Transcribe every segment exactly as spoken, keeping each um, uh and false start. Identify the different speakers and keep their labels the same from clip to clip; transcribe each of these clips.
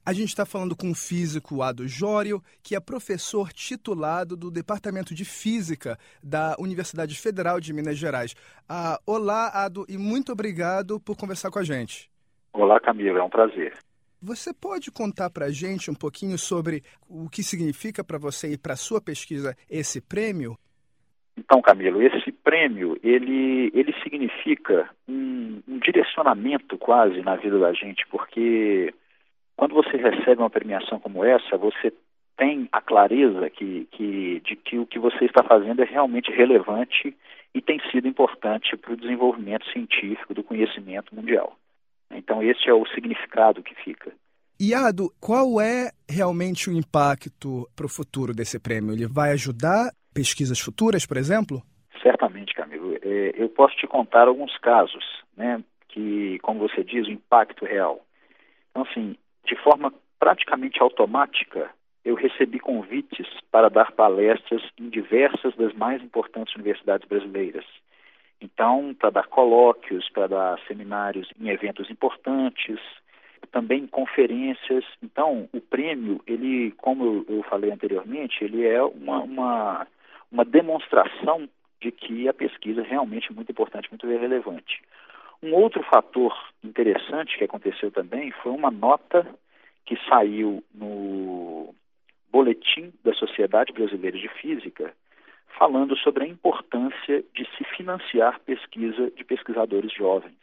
Speaker 1: A gente está falando com o físico Ado Jório, que é professor titulado do Departamento de Física da Universidade Federal de Minas Gerais. Ah, olá, Ado, e muito obrigado por conversar com a gente.
Speaker 2: Olá, Camilo, é um prazer.
Speaker 1: Você pode contar para a gente um pouquinho sobre o que significa para você e para a sua pesquisa esse prêmio?
Speaker 2: Então, Camilo, esse prêmio, ele, ele significa um, um direcionamento quase na vida da gente, porque quando você recebe uma premiação como essa, você tem a clareza que, que, de que o que você está fazendo é realmente relevante e tem sido importante para o desenvolvimento científico do conhecimento mundial. Então, esse é o significado que fica.
Speaker 1: E, Ado, qual é realmente o impacto para o futuro desse prêmio? Ele vai ajudar pesquisas futuras, por exemplo?
Speaker 2: Certamente, Camilo. É, eu posso te contar alguns casos, né, que, como você diz, o impacto real. Então, assim, de forma praticamente automática, eu recebi convites para dar palestras em diversas das mais importantes universidades brasileiras. Então, para dar colóquios, para dar seminários em eventos importantes, também conferências. Então, o prêmio, ele, como eu falei anteriormente, ele é uma, uma, uma demonstração de que a pesquisa é realmente muito importante, muito relevante. Um outro fator interessante que aconteceu também foi uma nota que saiu no Boletim da Sociedade Brasileira de Física, falando sobre a importância de se financiar pesquisa de pesquisadores jovens.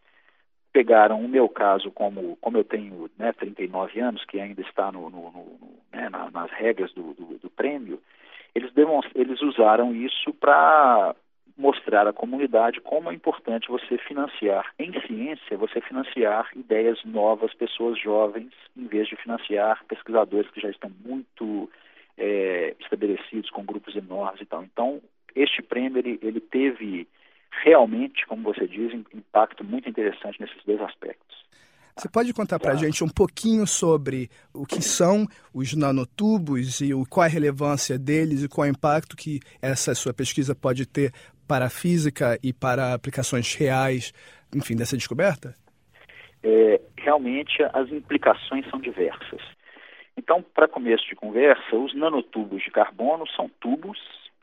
Speaker 2: Pegaram o meu caso, como, como eu tenho né, trinta e nove anos, que ainda está no, no, no, né, na, nas regras do, do, do prêmio, eles, eles usaram isso para mostrar à comunidade como é importante você financiar, em ciência, você financiar ideias novas, pessoas jovens, em vez de financiar pesquisadores que já estão muito é, estabelecidos, com grupos enormes e tal. Então, este prêmio, ele, ele teve realmente, como você diz, um impacto muito interessante nesses dois aspectos.
Speaker 1: Você pode contar para a gente um pouquinho sobre o que são os nanotubos e o, qual a relevância deles e qual é o impacto que essa sua pesquisa pode ter para a física e para aplicações reais, enfim, dessa descoberta?
Speaker 2: É, realmente, as implicações são diversas. Então, para começo de conversa, os nanotubos de carbono são tubos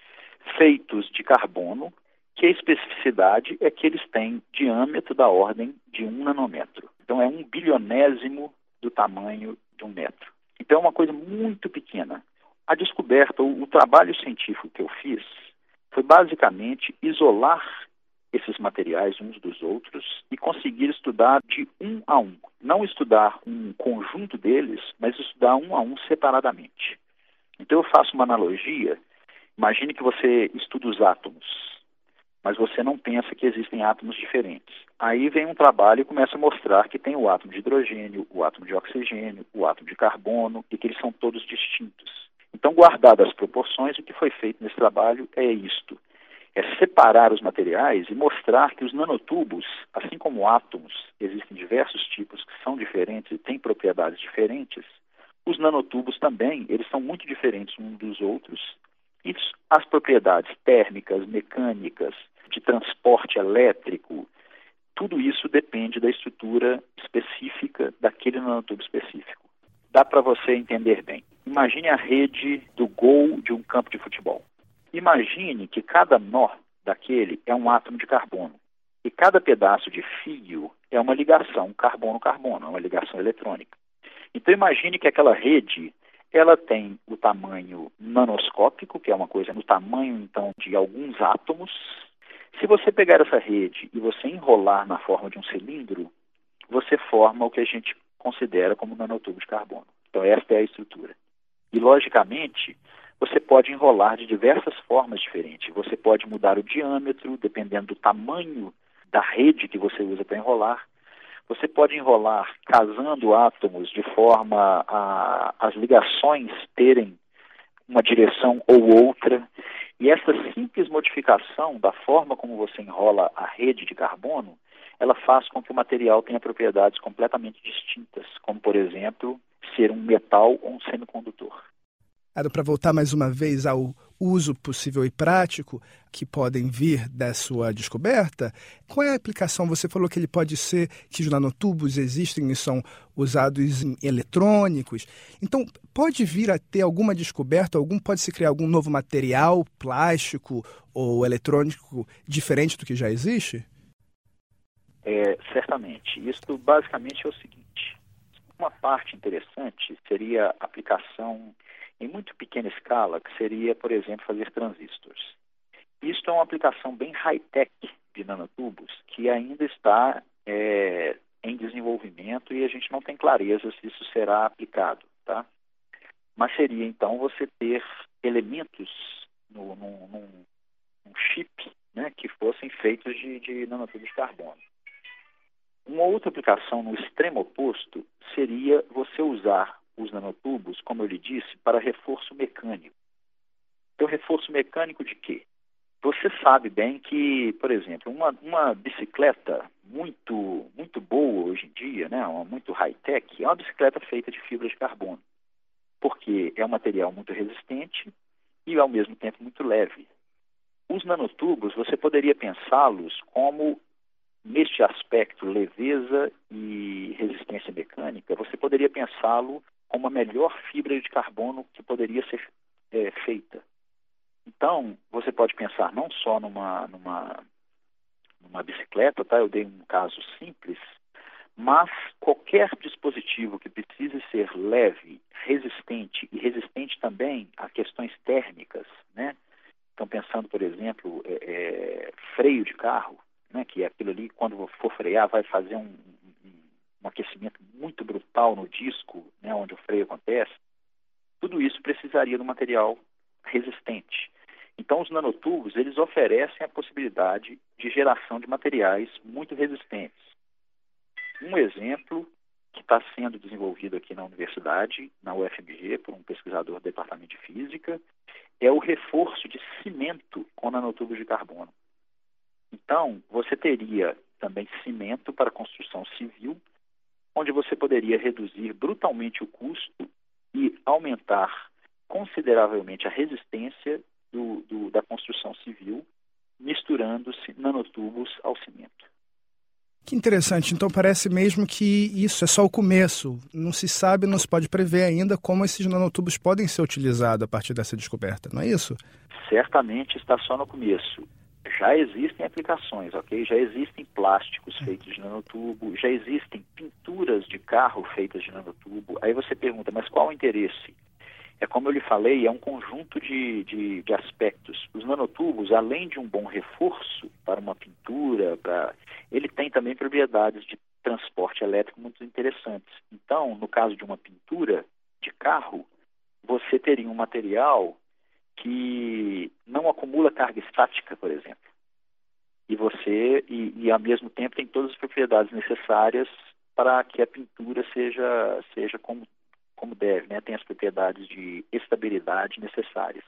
Speaker 2: feitos de carbono, que a especificidade é que eles têm diâmetro da ordem de um nanômetro. Então, é um bilionésimo do tamanho de um metro. Então, é uma coisa muito pequena. A descoberta, o, o trabalho científico que eu fiz, foi basicamente isolar esses materiais uns dos outros e conseguir estudar de um a um. Não estudar um conjunto deles, mas estudar um a um separadamente. Então, eu faço uma analogia. Imagine que você estuda os átomos, mas você não pensa que existem átomos diferentes. Aí vem um trabalho e começa a mostrar que tem o átomo de hidrogênio, o átomo de oxigênio, o átomo de carbono e que eles são todos distintos. Então, guardadas as proporções, o que foi feito nesse trabalho é isto. É separar os materiais e mostrar que os nanotubos, assim como átomos, existem diversos tipos que são diferentes e têm propriedades diferentes, os nanotubos também, eles são muito diferentes uns dos outros e as propriedades térmicas, mecânicas, de transporte elétrico, tudo isso depende da estrutura específica daquele nanotubo específico. Dá para você entender bem. Imagine a rede do gol de um campo de futebol. Imagine que cada nó daquele é um átomo de carbono. E cada pedaço de fio é uma ligação carbono-carbono, é uma ligação eletrônica. Então imagine que aquela rede, ela tem o tamanho nanoscópico, que é uma coisa no tamanho, então, de alguns átomos. Se você pegar essa rede e você enrolar na forma de um cilindro, você forma o que a gente considera como nanotubo de carbono. Então, esta é a estrutura. E, logicamente, você pode enrolar de diversas formas diferentes. Você pode mudar o diâmetro, dependendo do tamanho da rede que você usa para enrolar. Você pode enrolar casando átomos de forma a as ligações terem uma direção ou outra. E essa simples modificação da forma como você enrola a rede de carbono, ela faz com que o material tenha propriedades completamente distintas, como, por exemplo, ser um metal ou um semicondutor.
Speaker 1: Para voltar mais uma vez ao uso possível e prático que podem vir da sua descoberta, qual é a aplicação? Você falou que ele pode ser, que os nanotubos existem e são usados em eletrônicos. Então, pode vir a ter alguma descoberta, algum, pode se criar algum novo material plástico ou eletrônico diferente do que já existe?
Speaker 2: É, certamente. Isso basicamente é o seguinte. Uma parte interessante seria a aplicação em muito pequena escala, que seria, por exemplo, fazer transistores. Isto é uma aplicação bem high-tech de nanotubos, que ainda está é, em desenvolvimento e a gente não tem clareza se isso será aplicado, tá? Mas seria, então, você ter elementos no, no, num, num chip, né, que fossem feitos de, de nanotubos de carbono. Uma outra aplicação no extremo oposto seria você usar os nanotubos, como eu lhe disse, para reforço mecânico. Então, reforço mecânico de quê? Você sabe bem que, por exemplo, uma, uma bicicleta muito, muito boa hoje em dia, né, uma muito high-tech, é uma bicicleta feita de fibra de carbono, porque é um material muito resistente e, ao mesmo tempo, muito leve. Os nanotubos, você poderia pensá-los como, neste aspecto, leveza e resistência mecânica, você poderia pensá-lo como a melhor fibra de carbono que poderia ser é, feita. Então, você pode pensar não só numa, numa, numa bicicleta, tá? Eu dei um caso simples, mas qualquer dispositivo que precise ser leve, resistente e resistente também a questões térmicas, né? Então, pensando, por exemplo, é, é, freio de carro, né? Que é aquilo ali, quando for frear, vai fazer um, um, um aquecimento muito brutal no disco, né? Onde o freio acontece. Tudo isso precisaria de um material resistente. Então, os nanotubos, eles oferecem a possibilidade de geração de materiais muito resistentes. Um exemplo que está sendo desenvolvido aqui na universidade, na U F M G, por um pesquisador do Departamento de Física, é o reforço de cimento com nanotubos de carbono. Então, você teria também cimento para construção civil, onde você poderia reduzir brutalmente o custo e aumentar consideravelmente a resistência do, do, da construção civil, misturando-se nanotubos ao cimento.
Speaker 1: Que interessante. Então parece mesmo que isso é só o começo. Não se sabe, não se pode prever ainda como esses nanotubos podem ser utilizados a partir dessa descoberta, não é isso?
Speaker 2: Certamente está só no começo. Já existem aplicações, ok? Já existem plásticos feitos de nanotubo, já existem pinturas de carro feitas de nanotubo. Aí você pergunta, mas qual o interesse? É como eu lhe falei, é um conjunto de, de, de aspectos. Os nanotubos, além de um bom reforço para uma pintura, para... ele tem também propriedades de transporte elétrico muito interessantes. Então, no caso de uma pintura de carro, você teria um material que não acumula carga estática, por exemplo. E você, e, e ao mesmo tempo, tem todas as propriedades necessárias para que a pintura seja, seja como como deve, né? Tem as propriedades de estabilidade necessárias.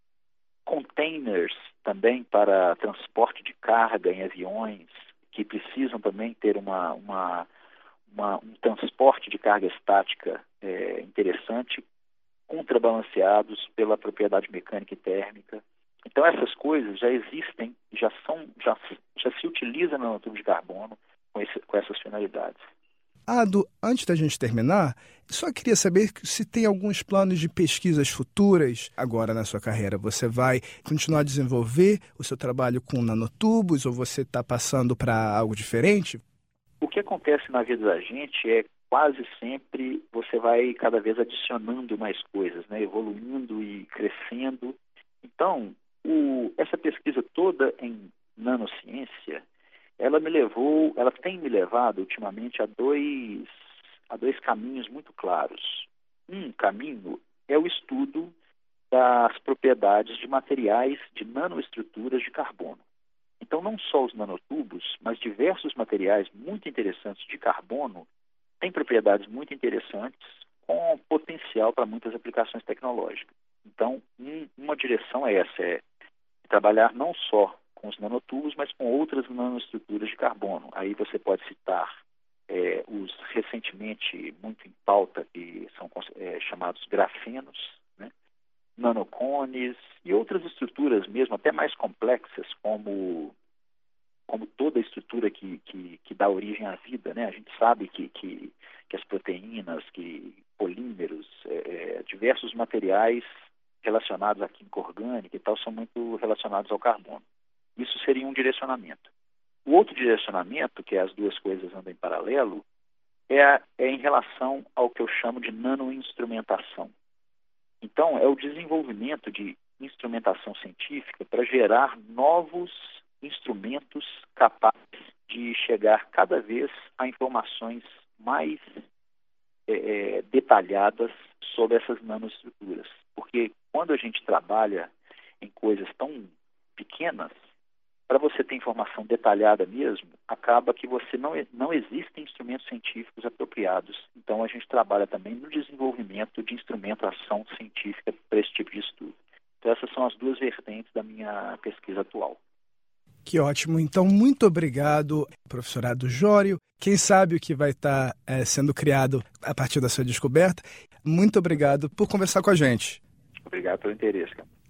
Speaker 2: Containers também para transporte de carga em aviões, que precisam também ter uma, uma, uma, um transporte de carga estática é, interessante, contrabalanceados pela propriedade mecânica e térmica. Então essas coisas já existem, já, são, já, já se utiliza no nanotubo de carbono com, esse, com essas finalidades.
Speaker 1: Ado, antes da gente terminar, só queria saber se tem alguns planos de pesquisas futuras agora na sua carreira. Você vai continuar a desenvolver o seu trabalho com nanotubos ou você está passando para algo diferente?
Speaker 2: O que acontece na vida da gente é quase sempre você vai cada vez adicionando mais coisas, né? Evoluindo e crescendo. Então, o, essa pesquisa toda em nanociência, ela me levou, ela tem me levado ultimamente a dois, a dois caminhos muito claros. Um caminho é o estudo das propriedades de materiais de nanoestruturas de carbono. Então, não só os nanotubos, mas diversos materiais muito interessantes de carbono têm propriedades muito interessantes com potencial para muitas aplicações tecnológicas. Então, um, uma direção é essa, é trabalhar não só com os nanotubos, mas com outras nanoestruturas de carbono. Aí você pode citar é, os recentemente muito em pauta, que são é, chamados grafenos, né? nanocones e outras estruturas mesmo, até mais complexas, como, como toda a estrutura que, que, que dá origem à vida, né? A gente sabe que, que, que as proteínas, que polímeros, é, é, diversos materiais relacionados à química orgânica e tal são muito relacionados ao carbono. Isso seria um direcionamento. O outro direcionamento, que as duas coisas andam em paralelo, é, a, é em relação ao que eu chamo de nanoinstrumentação. Então, é o desenvolvimento de instrumentação científica para gerar novos instrumentos capazes de chegar cada vez a informações mais é, detalhadas sobre essas nanoestruturas. Porque quando a gente trabalha em coisas tão pequenas, para você ter informação detalhada mesmo, acaba que você não, não existem instrumentos científicos apropriados. Então, a gente trabalha também no desenvolvimento de instrumentação científica para esse tipo de estudo. Então, essas são as duas vertentes da minha pesquisa atual.
Speaker 1: Que ótimo. Então, muito obrigado, professorado Jório. Quem sabe o que vai estar é, sendo criado a partir da sua descoberta. Muito obrigado por conversar com a gente.
Speaker 2: Obrigado pelo interesse, cara.